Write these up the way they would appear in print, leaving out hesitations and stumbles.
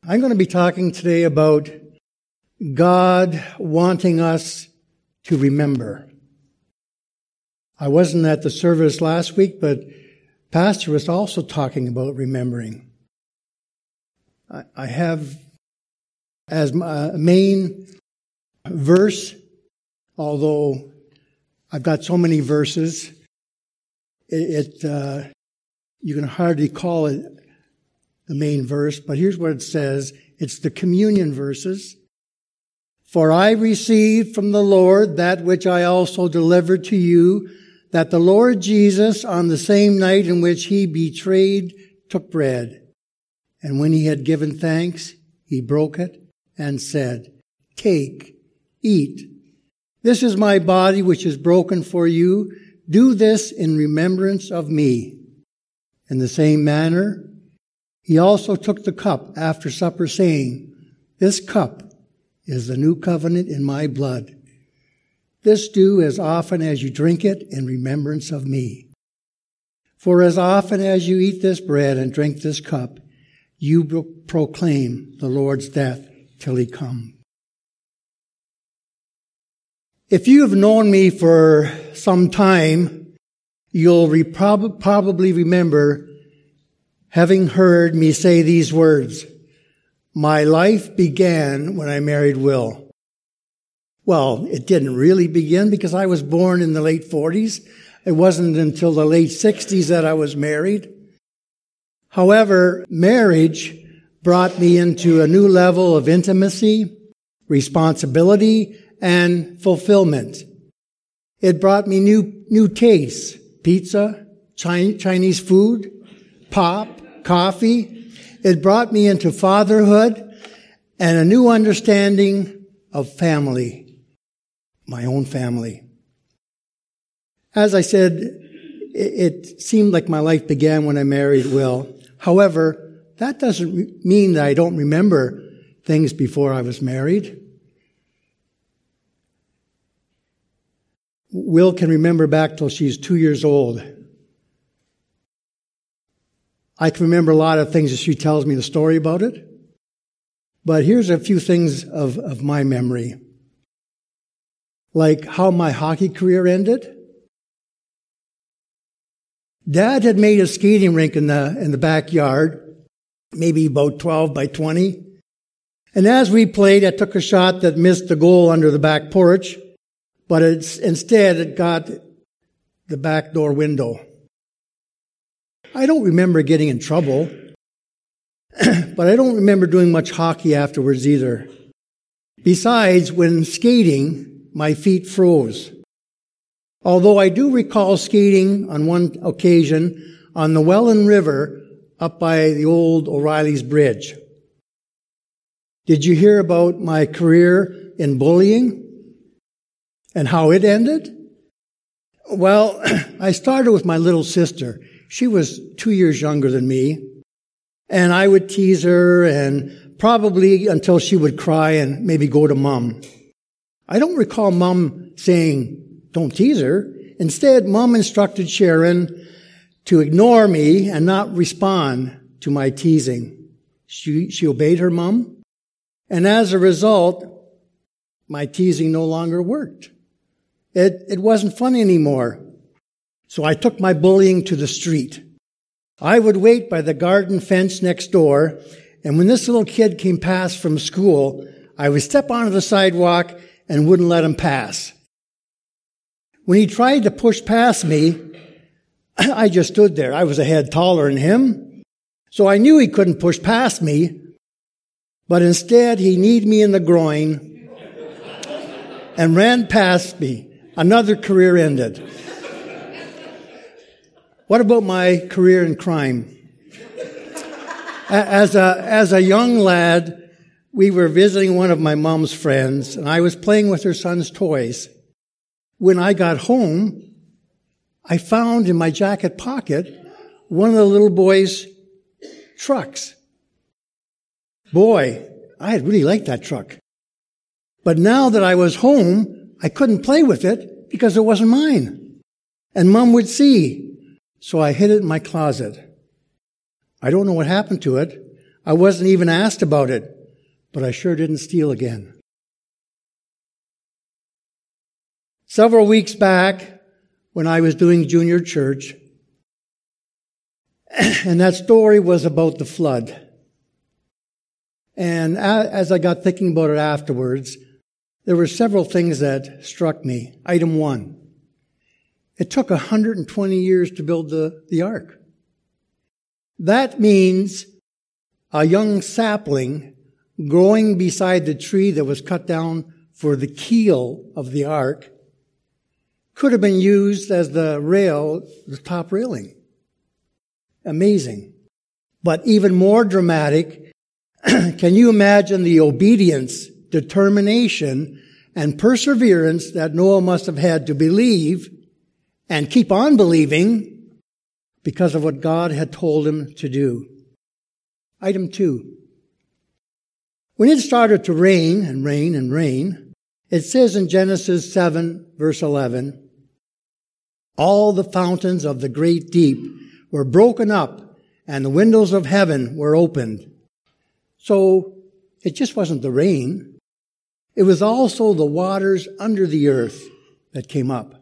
I'm going to be talking today about God wanting us to remember. I wasn't at the service last week, but Pastor was also talking about remembering. I have as my main verse, although I've got so many verses, you can hardly call it the main verse, but here's what it says. It's the communion verses. For I received from the Lord that which I also delivered to you, that the Lord Jesus, on the same night in which he betrayed, took bread. And when he had given thanks, he broke it and said, Take, eat. This is my body which is broken for you. Do this in remembrance of me. In the same manner, he also took the cup after supper, saying, This cup is the new covenant in my blood. This do as often as you drink it in remembrance of me. For as often as you eat this bread and drink this cup, you proclaim the Lord's death till he come. If you have known me for some time, you'll probably remember having heard me say these words, My life began when I married Will. Well, it didn't really begin because I was born in the late 40s. It wasn't until the late 60s that I was married. However, marriage brought me into a new level of intimacy, responsibility, and fulfillment. It brought me new tastes, pizza, Chinese food, pop, coffee. It brought me into fatherhood and a new understanding of family, my own family. As I said, it seemed like my life began when I married Will. However, that doesn't mean that I don't remember things before I was married. Will can remember back till she's 2 years old. I can remember a lot of things as she tells me the story about it. But here's a few things of my memory. Like how my hockey career ended. Dad had made a skating rink in the backyard, maybe about 12 by 20. And as we played, I took a shot that missed the goal under the back porch, but instead it got the back door window. I don't remember getting in trouble, but I don't remember doing much hockey afterwards either. Besides, when skating, my feet froze. Although I do recall skating on one occasion on the Welland River up by the old O'Reilly's Bridge. Did you hear about my career in bullying and how it ended? Well, I started with my little sister. She was 2 years younger than me, and I would tease her and probably until she would cry and maybe go to Mom. I don't recall Mom saying, don't tease her. Instead, Mom instructed Sharon to ignore me and not respond to my teasing. She obeyed her mom, and as a result, my teasing no longer worked. It wasn't fun anymore. So I took my bullying to the street. I would wait by the garden fence next door, and when this little kid came past from school, I would step onto the sidewalk and wouldn't let him pass. When he tried to push past me, I just stood there. I was a head taller than him, so I knew he couldn't push past me, but instead he kneed me in the groin and ran past me. Another career ended. What about my career in crime? As a young lad, we were visiting one of my mom's friends, and I was playing with her son's toys. When I got home, I found in my jacket pocket one of the little boy's trucks. Boy, I really liked that truck. But now that I was home, I couldn't play with it because it wasn't mine. And Mom would see. So I hid it in my closet. I don't know what happened to it. I wasn't even asked about it, but I sure didn't steal again. Several weeks back, when I was doing junior church, and that story was about the flood. And as I got thinking about it afterwards, there were several things that struck me. Item 1, it took 120 years to build the ark. That means a young sapling growing beside the tree that was cut down for the keel of the ark could have been used as the top railing. Amazing. But even more dramatic, can you imagine the obedience, determination, and perseverance that Noah must have had to believe and keep on believing because of what God had told him to do? Item 2. When it started to rain and rain and rain, it says in Genesis 7, verse 11, all the fountains of the great deep were broken up, and the windows of heaven were opened. So it just wasn't the rain. It was also the waters under the earth that came up.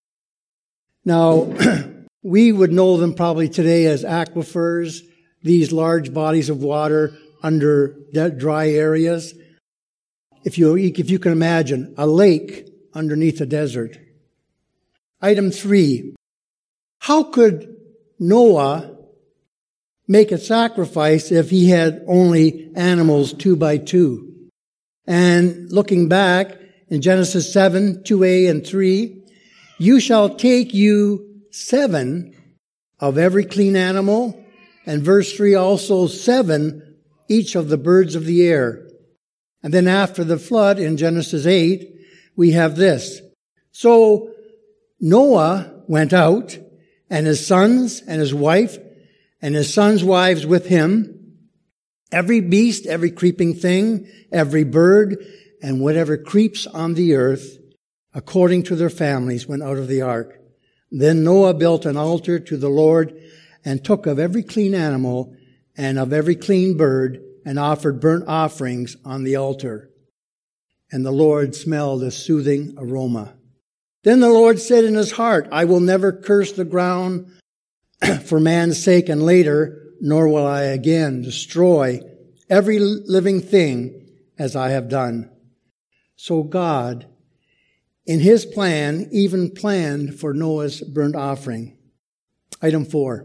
Now, we would know them probably today as aquifers, these large bodies of water under dry areas. If you can imagine, a lake underneath a desert. Item 3, how could Noah make a sacrifice if he had only animals 2 by 2? And looking back in Genesis 7, 2a and 3, you shall take you 7 of every clean animal, and verse 3 also 7 each of the birds of the air. And then after the flood in Genesis 8, we have this. So Noah went out, and his sons and his wife and his sons' wives with him, every beast, every creeping thing, every bird, and whatever creeps on the earth, according to their families, went out of the ark. Then Noah built an altar to the Lord and took of every clean animal and of every clean bird and offered burnt offerings on the altar. And the Lord smelled a soothing aroma. Then the Lord said in his heart, I will never curse the ground for man's sake, and later, nor will I again destroy every living thing as I have done. So God, in his plan, even planned for Noah's burnt offering. Item 4.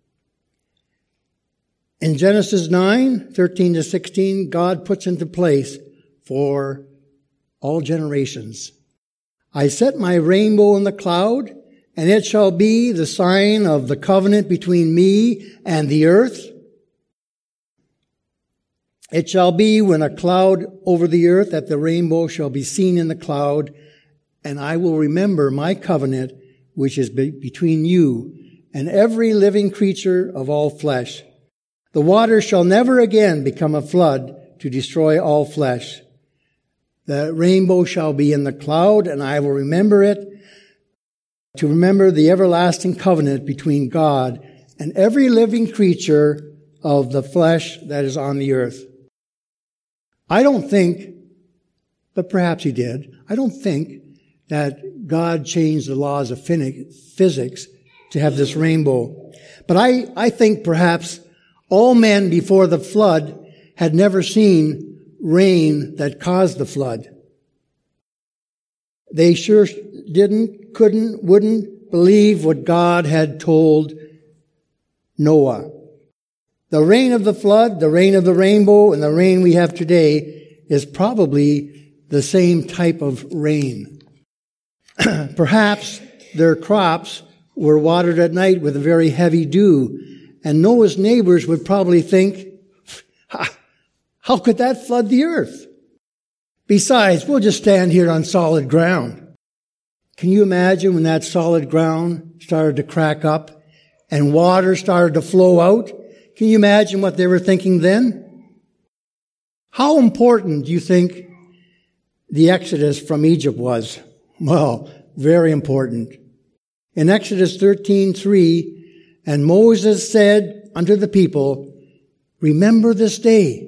In Genesis 9, 13 to 16, God puts into place for all generations. I set my rainbow in the cloud, and it shall be the sign of the covenant between me and the earth. It shall be when a cloud over the earth that the rainbow shall be seen in the cloud, and I will remember my covenant which is between you and every living creature of all flesh. The water shall never again become a flood to destroy all flesh. The rainbow shall be in the cloud, and I will remember it, to remember the everlasting covenant between God and every living creature of the flesh that is on the earth. I don't think, but perhaps he did, I don't think that God changed the laws of physics to have this rainbow. But I think perhaps all men before the flood had never seen rain that caused the flood. They sure didn't, couldn't, wouldn't believe what God had told Noah. The rain of the flood, the rain of the rainbow, and the rain we have today is probably the same type of rain. Perhaps their crops were watered at night with a very heavy dew, and Noah's neighbors would probably think, how could that flood the earth? Besides, we'll just stand here on solid ground. Can you imagine when that solid ground started to crack up and water started to flow out? Can you imagine what they were thinking then? How important do you think the Exodus from Egypt was? Well, very important. In Exodus 13:3, and Moses said unto the people, Remember this day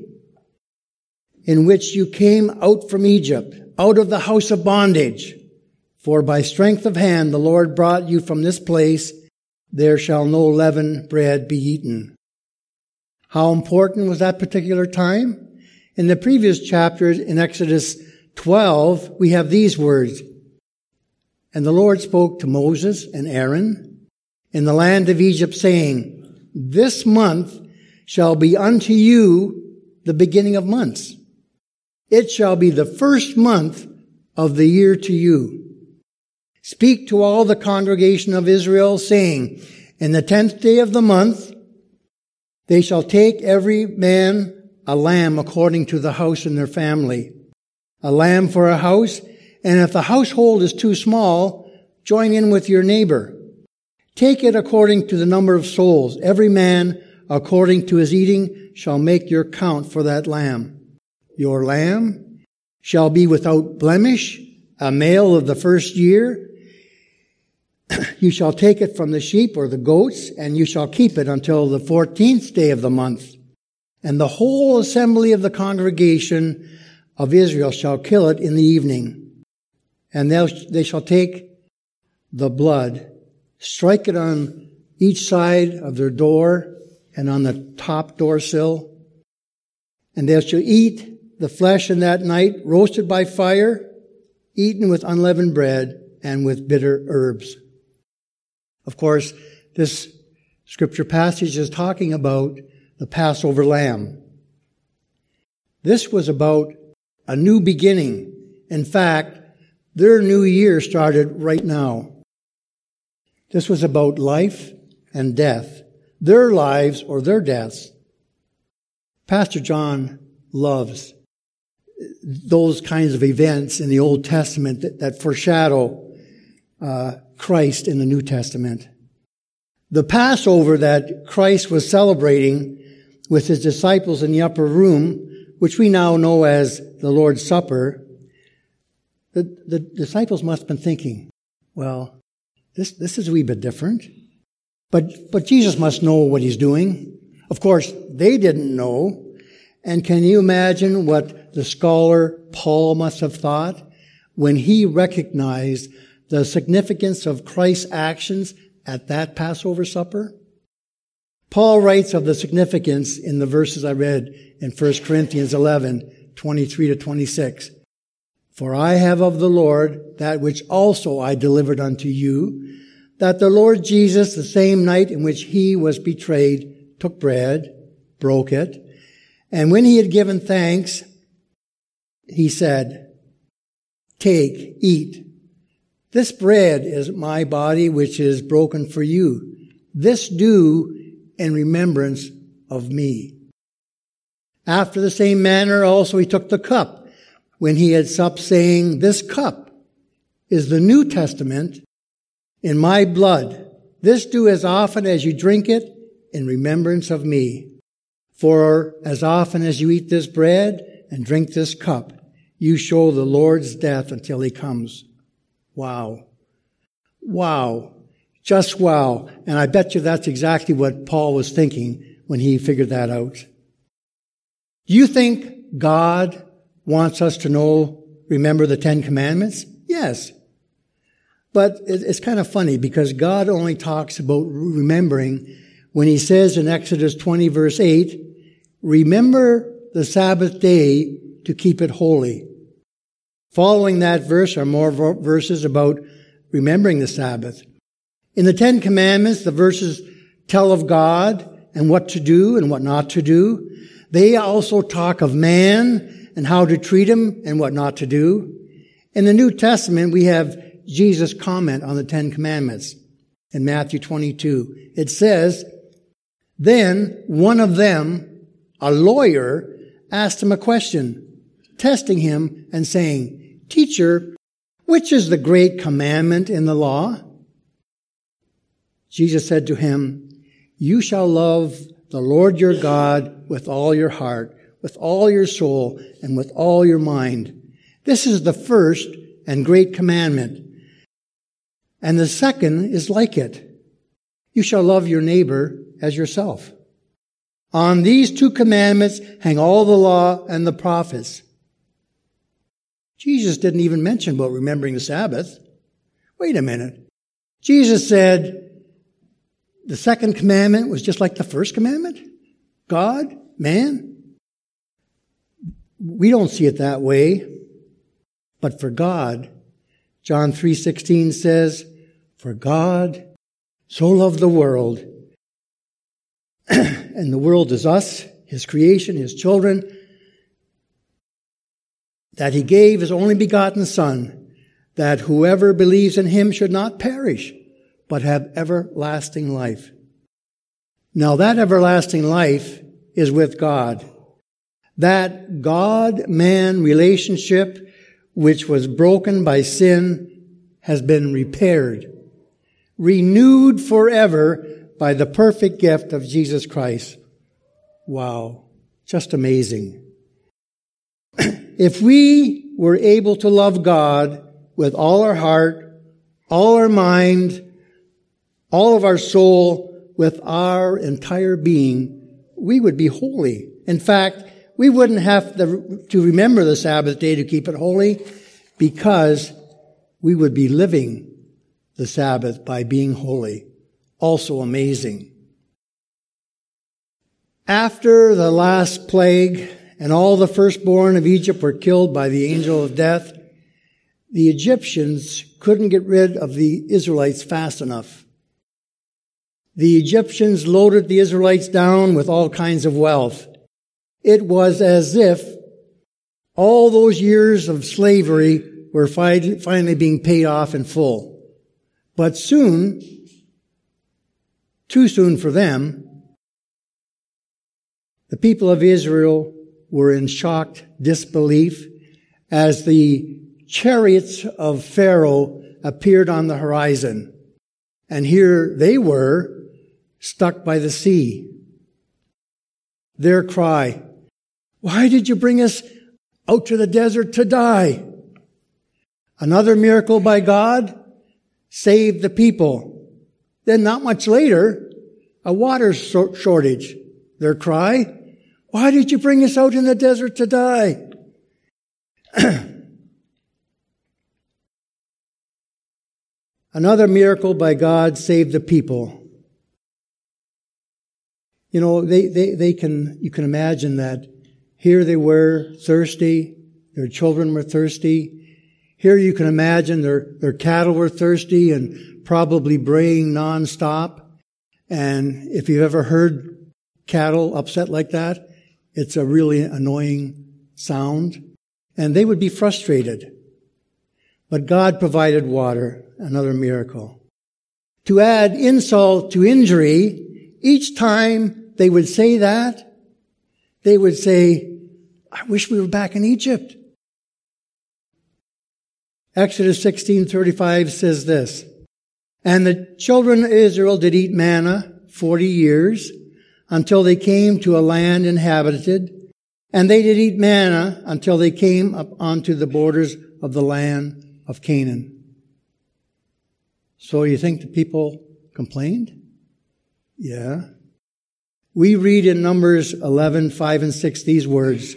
in which you came out from Egypt, out of the house of bondage. For by strength of hand the Lord brought you from this place. There shall no leavened bread be eaten. How important was that particular time? In the previous chapters in Exodus 12, we have these words. And the Lord spoke to Moses and Aaron in the land of Egypt, saying, This month shall be unto you the beginning of months. It shall be the first month of the year to you. Speak to all the congregation of Israel, saying, In the 10th day of the month, they shall take every man a lamb according to the house in their family, a lamb for a house, and if the household is too small, join in with your neighbor. Take it according to the number of souls. Every man, according to his eating, shall make your count for that lamb. Your lamb shall be without blemish, a male of the first year. You shall take it from the sheep or the goats, and you shall keep it until the 14th day of the month. And the whole assembly of the congregation of Israel shall kill it in the evening. And they shall take the blood, strike it on each side of their door and on the top door sill. And they shall eat the flesh in that night, roasted by fire, eaten with unleavened bread and with bitter herbs. Of course, this scripture passage is talking about the Passover lamb. This was about a new beginning. In fact, their new year started right now. This was about life and death, their lives or their deaths. Pastor John loves those kinds of events in the Old Testament that foreshadow Christ in the New Testament. The Passover that Christ was celebrating with his disciples in the upper room, which we now know as the Lord's Supper, the disciples must have been thinking, well, this is a wee bit different. But Jesus must know what he's doing. Of course, they didn't know. And can you imagine what the scholar Paul must have thought when he recognized the significance of Christ's actions at that Passover supper? Paul writes of the significance in the verses I read in 1 Corinthians 11, 23 to 26. For I have of the Lord that which also I delivered unto you, that the Lord Jesus, the same night in which he was betrayed, took bread, broke it, and when he had given thanks, he said, Take, eat. This bread is my body which is broken for you. This do in remembrance of me. After the same manner also he took the cup when he had supped, saying, This cup is the New Testament in my blood. This do as often as you drink it in remembrance of me. For as often as you eat this bread and drink this cup, you show the Lord's death until he comes. Wow. Wow. Just wow. And I bet you that's exactly what Paul was thinking when he figured that out. Do you think God wants us to remember the 10 Commandments? Yes. But it's kind of funny because God only talks about remembering when he says in Exodus 20 verse 8, remember the Sabbath day to keep it holy. Following that verse are more verses about remembering the Sabbath. In the 10 Commandments, the verses tell of God and what to do and what not to do. They also talk of man and how to treat him and what not to do. In the New Testament, we have Jesus' comment on the 10 Commandments in Matthew 22. It says, Then one of them, a lawyer, asked him a question, testing him and saying, Teacher, which is the great commandment in the law? Jesus said to him, You shall love the Lord your God with all your heart, with all your soul, and with all your mind. This is the first and great commandment. And the second is like it. You shall love your neighbor as yourself. On these two commandments hang all the law and the prophets. Jesus didn't even mention about remembering the Sabbath. Wait a minute. Jesus said the second commandment was just like the first commandment? God, man? We don't see it that way. But for God, John 3:16 says, "For God so loved the world," and the world is us, His creation, His children, "that He gave His only begotten Son, that whoever believes in Him should not perish, but have everlasting life." Now that everlasting life is with God. That God-man relationship, which was broken by sin, has been repaired, renewed forever by the perfect gift of Jesus Christ. Wow, just amazing. If we were able to love God with all our heart, all our mind, all of our soul, with our entire being, we would be holy. In fact, we wouldn't have to remember the Sabbath day to keep it holy, because we would be living the Sabbath by being holy. Also amazing. After the last plague and all the firstborn of Egypt were killed by the angel of death, the Egyptians couldn't get rid of the Israelites fast enough. The Egyptians loaded the Israelites down with all kinds of wealth. It was as if all those years of slavery were finally being paid off in full. But soon, too soon for them, the people of Israel were in shocked disbelief as the chariots of Pharaoh appeared on the horizon. And here they were, stuck by the sea. Their cry, "Why did you bring us out to the desert to die?" Another miracle by God saved the people. Then not much later, a water shortage. Their cry, "Why did you bring us out in the desert to die?" Another miracle by God saved the people. You know, you can imagine that here they were thirsty, their children were thirsty. Here you can imagine their cattle were thirsty and probably braying nonstop. And if you've ever heard cattle upset like that, it's a really annoying sound. And they would be frustrated. But God provided water, another miracle. To add insult to injury, each time they would say that, they would say, "I wish we were back in Egypt." Exodus 16:35 says this, "And the children of Israel did eat manna 40 years until they came to a land inhabited, and they did eat manna until they came up onto the borders of the land of Canaan." So you think the people complained? Yeah. We read in Numbers 11:5 and 6 these words,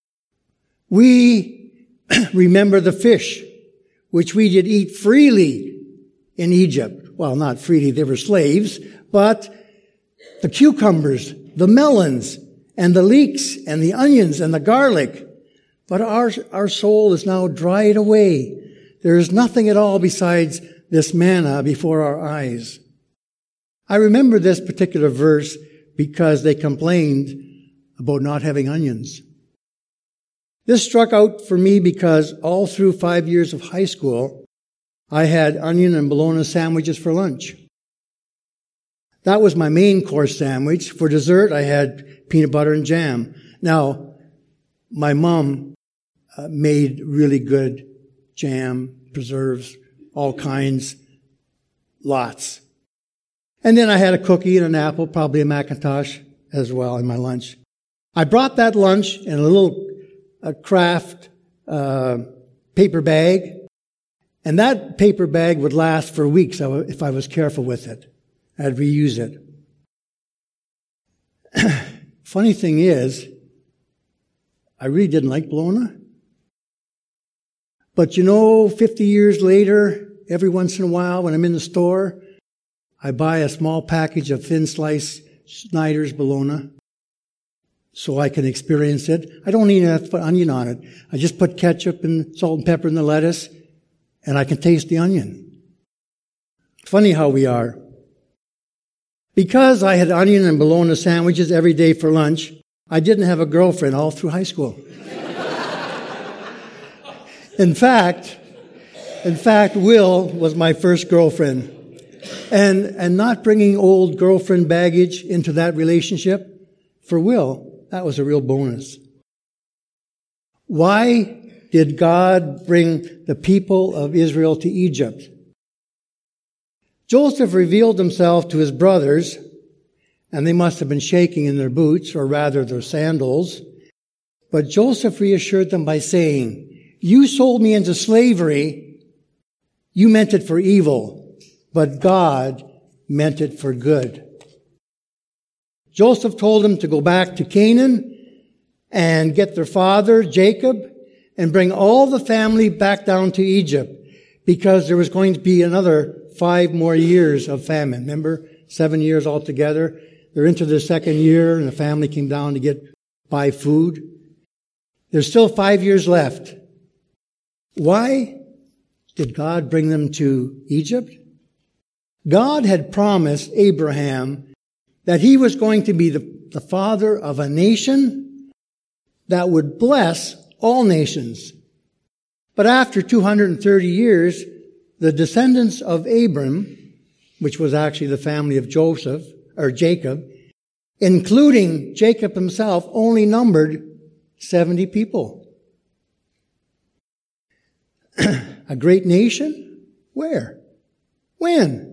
"We remember the fish, which we did eat freely in Egypt." Well, not freely, they were slaves, but the cucumbers, the melons, and the leeks, and the onions, and the garlic. But our soul is now dried away. There is nothing at all besides this manna before our eyes. I remember this particular verse because they complained about not having onions. This struck out for me because all through 5 years of high school, I had onion and bologna sandwiches for lunch. That was my main course sandwich. For dessert, I had peanut butter and jam. Now, my mom made really good jam, preserves, all kinds, lots. And then I had a cookie and an apple, probably a Macintosh as well in my lunch. I brought that lunch in a little craft paper bag, and that paper bag would last for weeks if I was careful with it. I'd reuse it. Funny thing is, I really didn't like bologna. But 50 years later, every once in a while when I'm in the store, I buy a small package of thin slice Snyder's bologna so I can experience it. I don't even have to put onion on it. I just put ketchup and salt and pepper in the lettuce, and I can taste the onion. Funny how we are. Because I had onion and bologna sandwiches every day for lunch, I didn't have a girlfriend all through high school. In fact, Will was my first girlfriend. And not bringing old girlfriend baggage into that relationship, for Will, that was a real bonus. Why did God bring the people of Israel to Egypt? Joseph revealed himself to his brothers, and they must have been shaking in their boots, or rather their sandals. But Joseph reassured them by saying, "You sold me into slavery. You meant it for evil, but God meant it for good." Joseph told them to go back to Canaan and get their father, Jacob, and bring all the family back down to Egypt, because there was going to be another 5 more years of famine. Remember, 7 years altogether. They're into their second year, and the family came down to buy food. There's still 5 years left. Why did God bring them to Egypt? God had promised Abraham that he was going to be the father of a nation that would bless all nations. But after 230 years, the descendants of Abram, which was actually the family of Jacob, including Jacob himself, only numbered 70 people. A great nation? Where? When?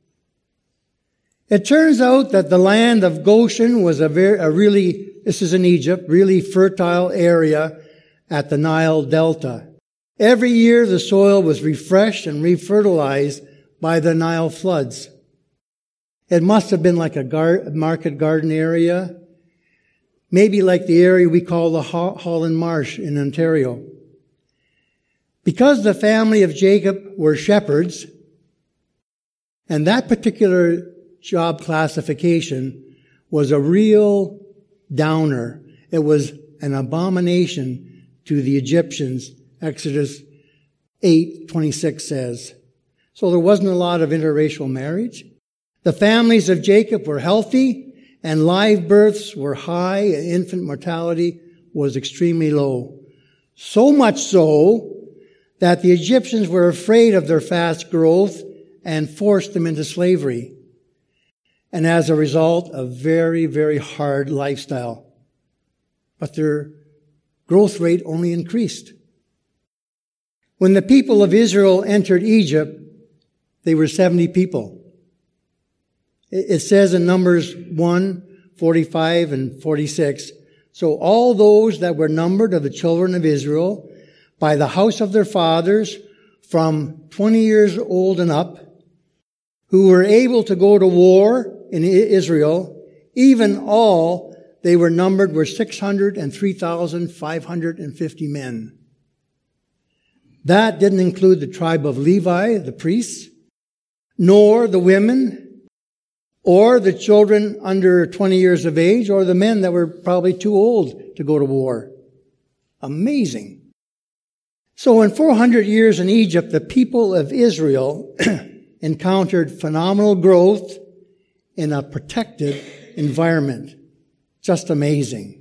It turns out that the land of Goshen was this is in Egypt, really fertile area at the Nile Delta. Every year the soil was refreshed and refertilized by the Nile floods. It must have been like a market garden area, maybe like the area we call the Holland Marsh in Ontario. Because the family of Jacob were shepherds, and that particular job classification was a real downer. It was an abomination to the Egyptians, Exodus 8:26 says. So there wasn't a lot of interracial marriage. The families of Jacob were healthy, and live births were high, and infant mortality was extremely low. So much so that the Egyptians were afraid of their fast growth and forced them into slavery. And as a result, a very, very hard lifestyle. But their growth rate only increased. When the people of Israel entered Egypt, they were 70 people. It says in Numbers 1, 45 and 46, "So all those that were numbered of the children of Israel by the house of their fathers from 20 years old and up, who were able to go to war in Israel, even all they were numbered were 603,550 men." That didn't include the tribe of Levi, the priests, nor the women, or the children under 20 years of age, or the men that were probably too old to go to war. Amazing. So in 400 years in Egypt, the people of Israel encountered phenomenal growth in a protected environment. Just amazing.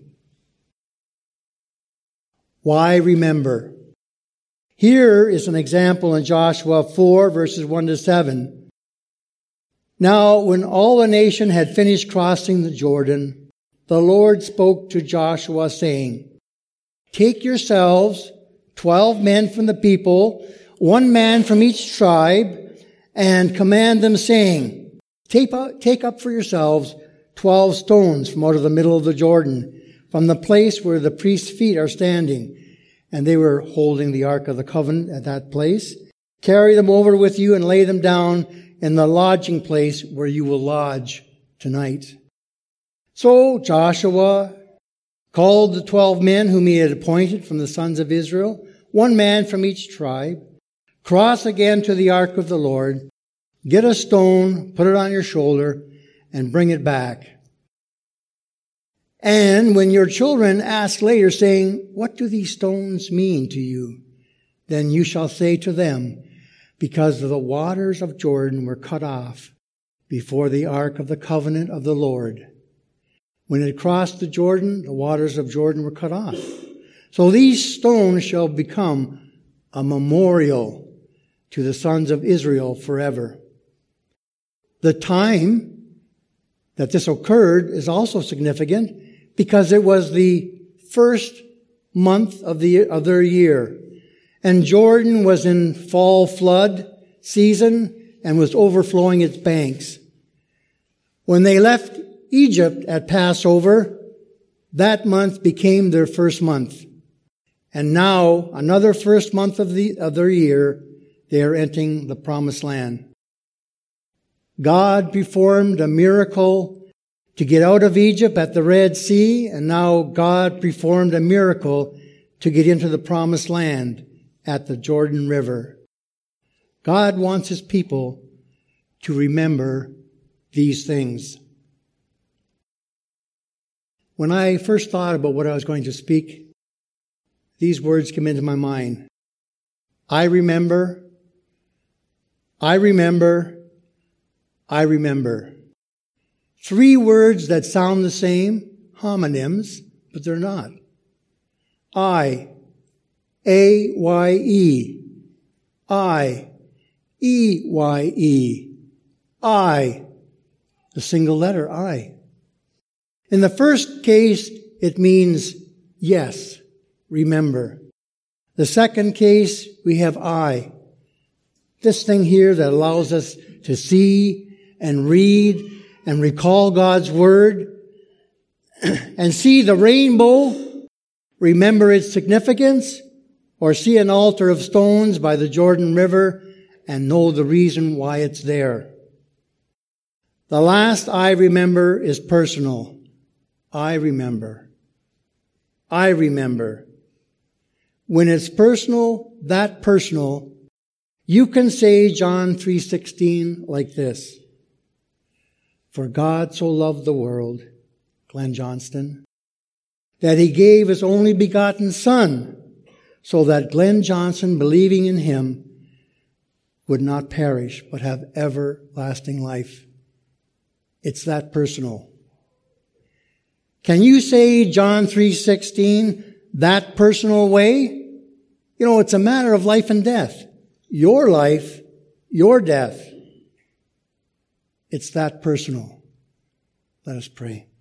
Why remember? Here is an example in Joshua 4, verses 1 to 7. "Now, when all the nation had finished crossing the Jordan, the Lord spoke to Joshua, saying, 'Take yourselves 12 men from the people, 1 man from each tribe, and command them, saying, Take up for yourselves 12 stones from out of the middle of the Jordan, from the place where the priest's feet are standing.' And they were holding the Ark of the Covenant at that place. "Carry them over with you and lay them down in the lodging place where you will lodge tonight. So Joshua called the 12 men whom he had appointed from the sons of Israel, one man from each tribe. Cross again to the ark of the Lord. Get a stone, put it on your shoulder, and bring it back. And when your children ask later, saying, what do these stones mean to you? Then you shall say to them, because the waters of Jordan were cut off before the ark of the covenant of the Lord. When it crossed the Jordan, the waters of Jordan were cut off. So these stones shall become a memorial to the sons of Israel forever. The time that this occurred is also significant because it was the first month of their year. And Jordan was in fall flood season and was overflowing its banks. When they left Egypt at Passover, that month became their first month. And now, another first month of their year, they are entering the promised land. God performed a miracle to get out of Egypt at the Red Sea, and now God performed a miracle to get into the promised land at the Jordan River. God wants His people to remember these things. When I first thought about what I was going to speak, these words came into my mind. I remember, I remember, I remember. 3 words that sound the same, homonyms, but they're not. I, A-Y-E. I, E-Y-E. I, the single letter I. In the first case, it means yes, remember. The second case, we have I. This thing here that allows us to see and read and recall God's Word and see the rainbow, remember its significance, or see an altar of stones by the Jordan River and know the reason why it's there. The last I remember is personal. I remember. I remember. When it's personal, that personal, you can say John 3:16 like this. For God so loved the world, Glenn Johnston, that He gave His only begotten Son, so that Glenn Johnston, believing in Him, would not perish, but have everlasting life. It's that personal. Can you say John 3:16 that personal way? You know, it's a matter of life and death. Your life, your death. It's that personal. Let us pray.